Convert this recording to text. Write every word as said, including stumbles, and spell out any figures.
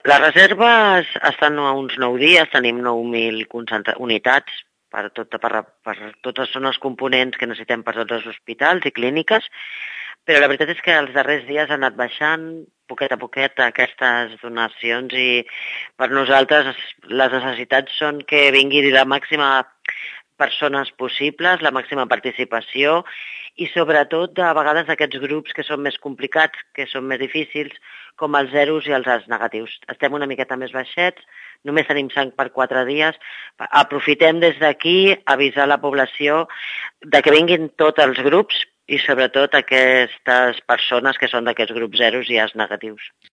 Les reserves estan a uns nou dies, tenim nou mil unitats per, tot, per, per tots són els components que necessitem per tots els hospitals i clíniques, però la veritat és que els darrers dies han anat baixant poquet a poquet aquestes donacions i per nosaltres les necessitats són que vingui la màxima persones possibles, la màxima participació i sobretot a vegades aquests grups que són més complicats, que són més difícils, com els zeros i els als negatius. Estem una miqueta més baixets, només tenim sang per quatre dies. Aprofitem des d'aquí a avisar la població de que vinguin tots els grups i sobretot aquestes persones que són d'aquests grups zeros i als negatius.